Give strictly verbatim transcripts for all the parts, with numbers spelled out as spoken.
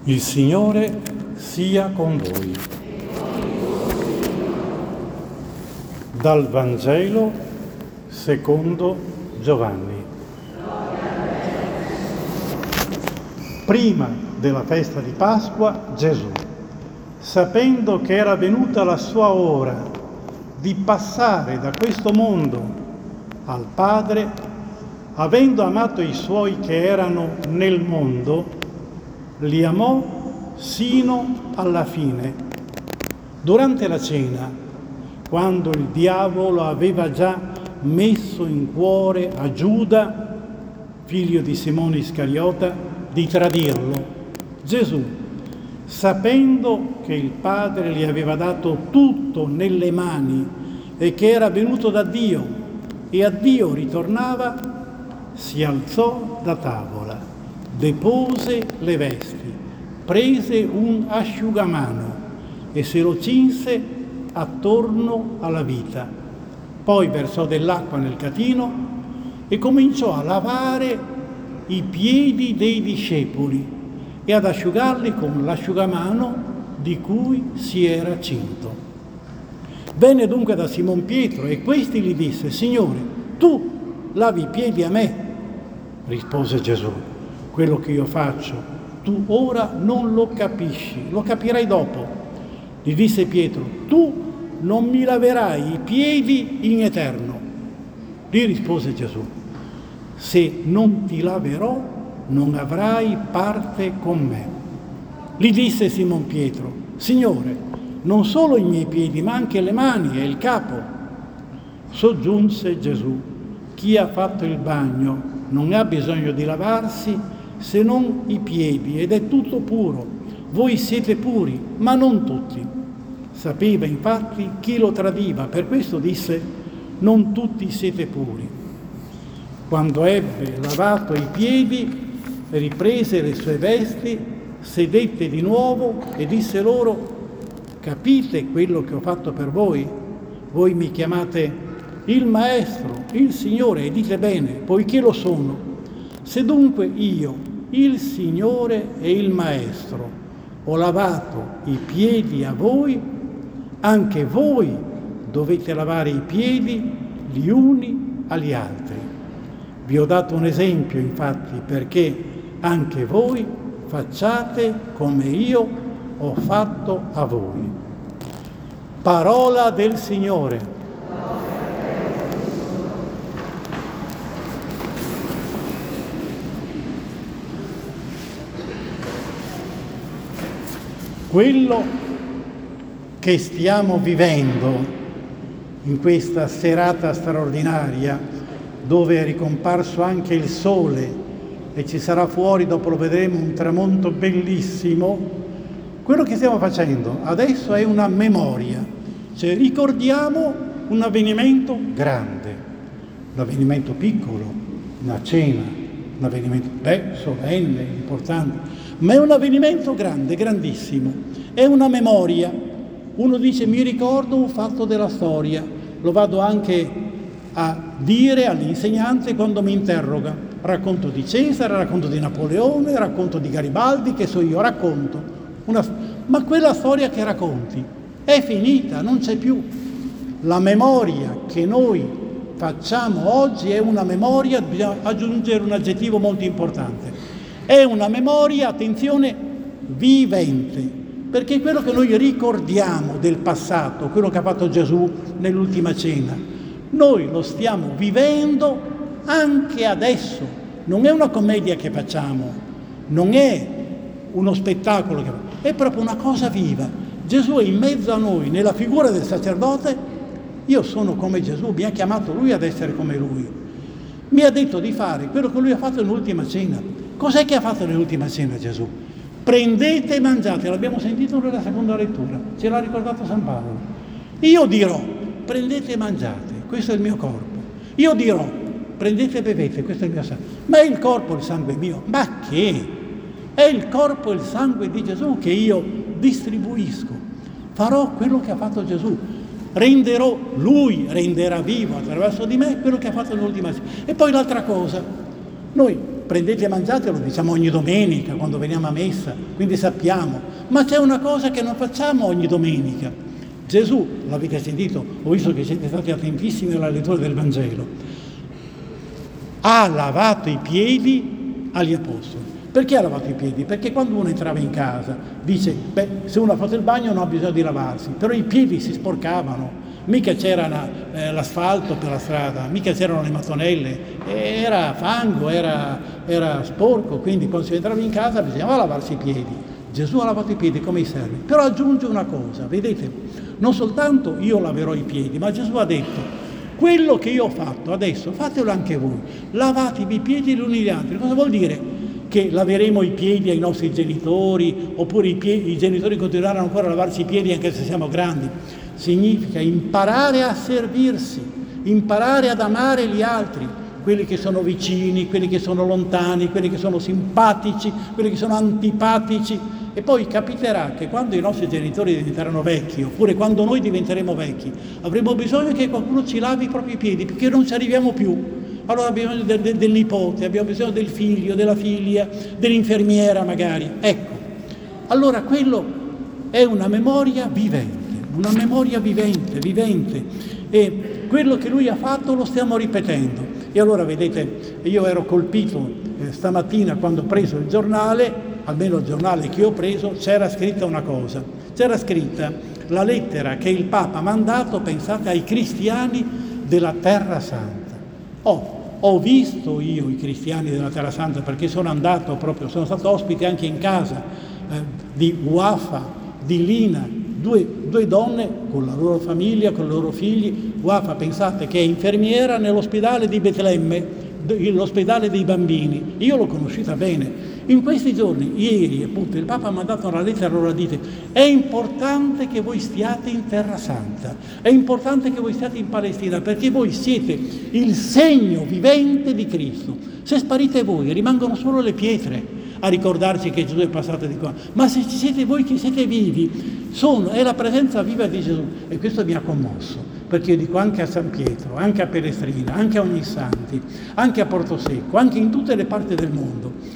Il Signore sia con voi. Dal Vangelo secondo Giovanni. Prima della festa di Pasqua, Gesù, sapendo che era venuta la sua ora di passare da questo mondo al Padre, avendo amato i suoi che erano nel mondo, li amò sino alla fine. Durante la cena, quando il diavolo aveva già messo in cuore a Giuda, figlio di Simone Iscariota, di tradirlo, Gesù, sapendo che il Padre gli aveva dato tutto nelle mani e che era venuto da Dio e a Dio ritornava, si alzò da tavola, depose le vesti, prese un asciugamano e se lo cinse attorno alla vita. Poi versò dell'acqua nel catino e cominciò a lavare i piedi dei discepoli e ad asciugarli con l'asciugamano di cui si era cinto. Venne dunque da Simon Pietro e questi gli disse: Signore, tu lavi i piedi a me? Rispose Gesù: quello che io faccio, tu ora non lo capisci, lo capirai dopo. Gli disse Pietro: tu non mi laverai i piedi in eterno. Gli rispose Gesù: se non ti laverò, non avrai parte con me. Gli disse Simon Pietro: Signore, non solo i miei piedi, ma anche le mani e il capo. Soggiunse Gesù: chi ha fatto il bagno non ha bisogno di lavarsi se non i piedi, ed è tutto puro. Voi siete puri, ma non tutti. Sapeva infatti chi lo tradiva, per questo disse: non tutti siete puri. Quando ebbe lavato i piedi, riprese le sue vesti, sedette di nuovo e disse loro: capite quello che ho fatto per voi? Voi mi chiamate il Maestro, il Signore, e dite bene, poiché lo sono. Se dunque io, il Signore e il Maestro, ho lavato i piedi a voi, anche voi dovete lavare i piedi gli uni agli altri. Vi ho dato un esempio, infatti, perché anche voi facciate come io ho fatto a voi. Parola del Signore. Quello che stiamo vivendo in questa serata straordinaria, dove è ricomparso anche il sole e ci sarà fuori, dopo lo vedremo, un tramonto bellissimo, quello che stiamo facendo adesso è una memoria, cioè ricordiamo un avvenimento grande, un avvenimento piccolo, una cena, un avvenimento beh, solenne, importante, ma è un avvenimento grande, grandissimo, è una memoria. Uno dice: mi ricordo un fatto della storia, lo vado anche a dire all'insegnante quando mi interroga. Racconto di Cesare, racconto di Napoleone, racconto di Garibaldi, che so io, racconto. Una... Ma quella storia che racconti è finita, non c'è più. La memoria che noi facciamo oggi è una memoria, bisogna aggiungere un aggettivo molto importante. È una memoria, attenzione, vivente, perché quello che noi ricordiamo del passato, quello che ha fatto Gesù nell'ultima cena, noi lo stiamo vivendo anche adesso. Non è una commedia che facciamo, non è uno spettacolo, che è proprio una cosa viva. Gesù è in mezzo a noi, nella figura del sacerdote. Io sono come Gesù, mi ha chiamato Lui ad essere come Lui. Mi ha detto di fare quello che Lui ha fatto nell'ultima cena. Cos'è che ha fatto nell'ultima cena Gesù? Prendete e mangiate, l'abbiamo sentito nella seconda lettura, ce l'ha ricordato San Paolo. Io dirò: prendete e mangiate, questo è il mio corpo. Io dirò: prendete e bevete, questo è il mio sangue. Ma è il corpo e il sangue mio? Ma che? È il corpo e il sangue di Gesù che io distribuisco. Farò quello che ha fatto Gesù. Renderò, Lui renderà vivo attraverso di me quello che ha fatto nell'ultima cena. E poi l'altra cosa, noi prendete e mangiate lo diciamo ogni domenica quando veniamo a messa, quindi sappiamo, ma c'è una cosa che non facciamo ogni domenica. Gesù, l'avete sentito, ho visto che siete stati attentissimi alla lettura del Vangelo, ha lavato i piedi agli apostoli. Perché ha lavato i piedi? Perché quando uno entrava in casa dice, beh, se uno ha fatto il bagno non ha bisogno di lavarsi, però i piedi si sporcavano, mica c'era la, eh, l'asfalto per la strada, mica c'erano le mattonelle, era fango, era, era sporco, quindi quando si entrava in casa bisognava lavarsi i piedi. Gesù ha lavato i piedi come i servi, però aggiunge una cosa, vedete, non soltanto io laverò i piedi, ma Gesù ha detto, quello che io ho fatto adesso fatelo anche voi, lavatevi i piedi gli uni agli altri. Cosa vuol dire? Che laveremo i piedi ai nostri genitori, oppure i, piedi, i genitori continueranno ancora a lavarsi i piedi anche se siamo grandi. Significa imparare a servirsi, imparare ad amare gli altri, quelli che sono vicini, quelli che sono lontani, quelli che sono simpatici, quelli che sono antipatici. E poi capiterà che quando i nostri genitori diventeranno vecchi, oppure quando noi diventeremo vecchi, avremo bisogno che qualcuno ci lavi i propri piedi, perché non ci arriviamo più. Allora abbiamo bisogno del, del, del nipote, abbiamo bisogno del figlio, della figlia, dell'infermiera magari. Ecco, allora quello è una memoria vivente, una memoria vivente, vivente. E quello che lui ha fatto lo stiamo ripetendo. E allora vedete, io ero colpito eh, stamattina quando ho preso il giornale, almeno il giornale che ho preso, c'era scritta una cosa. C'era scritta la lettera che il Papa ha mandato, pensate, ai cristiani della Terra Santa. Oh, ho visto io i cristiani della Terra Santa perché sono andato proprio, sono stato ospite anche in casa eh, di Wafa, di Lina, due, due donne con la loro famiglia, con i loro figli. Wafa, pensate, che è infermiera nell'ospedale di Betlemme, l'ospedale dei bambini. Io l'ho conosciuta bene. In questi giorni, ieri appunto, il Papa ha mandato una lettera, allora dite, è importante che voi stiate in Terra Santa, è importante che voi stiate in Palestina, perché voi siete il segno vivente di Cristo. Se sparite voi, rimangono solo le pietre a ricordarci che Gesù è passato di qua, ma se ci siete voi che siete vivi, sono, è la presenza viva di Gesù. E questo mi ha commosso, perché io dico anche a San Pietro, anche a Pelestrina, anche a Ognissanti, anche a Portosecco, anche in tutte le parti del mondo,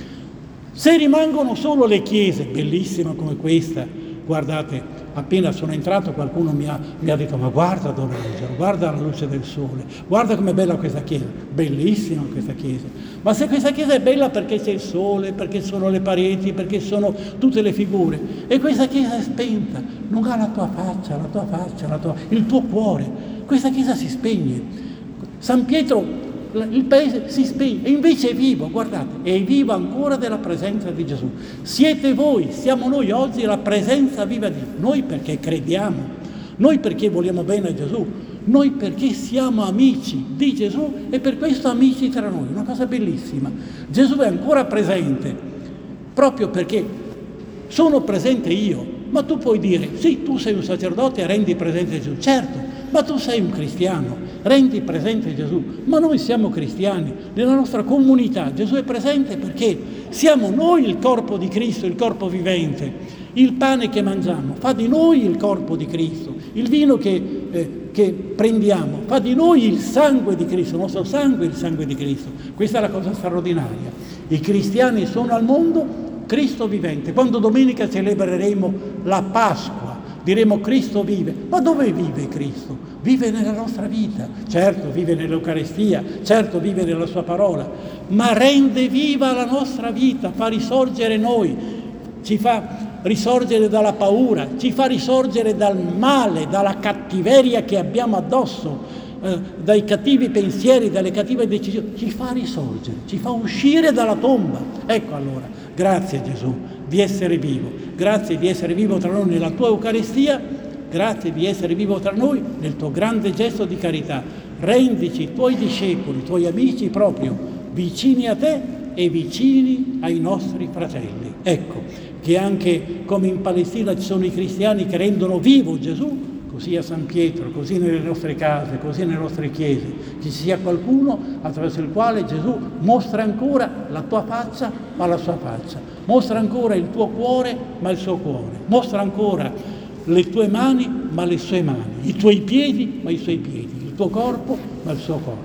se rimangono solo le chiese, bellissime come questa, guardate, appena sono entrato qualcuno mi ha, mi ha detto, ma guarda Don Angelo, guarda la luce del sole, guarda com'è bella questa chiesa, bellissima questa chiesa, ma se questa chiesa è bella perché c'è il sole, perché sono le pareti, perché sono tutte le figure, e questa chiesa è spenta, non ha la tua faccia, la tua faccia, la tua, il tuo cuore, questa chiesa si spegne. San Pietro, il paese si spegne, e invece è vivo, guardate, è vivo ancora della presenza di Gesù. Siete voi, siamo noi oggi la presenza viva di Gesù, noi perché crediamo, noi perché vogliamo bene a Gesù, noi perché siamo amici di Gesù e per questo amici tra noi, una cosa bellissima. Gesù è ancora presente, proprio perché sono presente io, ma tu puoi dire, sì, tu sei un sacerdote e rendi presente Gesù, certo, ma tu sei un cristiano, rendi presente Gesù, ma noi siamo cristiani, nella nostra comunità Gesù è presente perché siamo noi il corpo di Cristo, il corpo vivente, il pane che mangiamo fa di noi il corpo di Cristo, il vino che, eh, che prendiamo fa di noi il sangue di Cristo, il nostro sangue è il sangue di Cristo. Questa è la cosa straordinaria. I cristiani sono al mondo Cristo vivente. Quando domenica celebreremo la Pasqua, diremo Cristo vive. Ma dove vive Cristo? Vive nella nostra vita, certo vive nell'Eucaristia, certo vive nella sua parola, ma rende viva la nostra vita, fa risorgere noi, ci fa risorgere dalla paura, ci fa risorgere dal male, dalla cattiveria che abbiamo addosso, eh, dai cattivi pensieri, dalle cattive decisioni, ci fa risorgere, ci fa uscire dalla tomba. Ecco allora, grazie Gesù di essere vivo, grazie di essere vivo tra noi nella tua Eucaristia, grazie di essere vivo tra noi nel tuo grande gesto di carità. Rendici i tuoi discepoli, i tuoi amici proprio, vicini a te e vicini ai nostri fratelli. Ecco, che anche come in Palestina ci sono i cristiani che rendono vivo Gesù, così a San Pietro, così nelle nostre case, così nelle nostre chiese, che ci sia qualcuno attraverso il quale Gesù mostra ancora la tua faccia, ma la sua faccia, mostra ancora il tuo cuore, ma il suo cuore, mostra ancora le tue mani, ma le sue mani, i tuoi piedi, ma i suoi piedi, il tuo corpo, ma il suo corpo.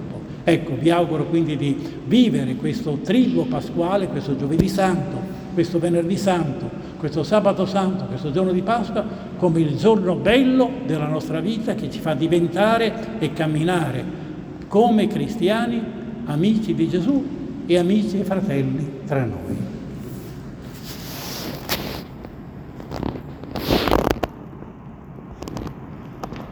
Ecco, vi auguro quindi di vivere questo triduo pasquale, questo giovedì santo, questo venerdì santo, questo sabato santo, questo giorno di Pasqua, come il giorno bello della nostra vita che ci fa diventare e camminare come cristiani, amici di Gesù e amici e fratelli tra noi.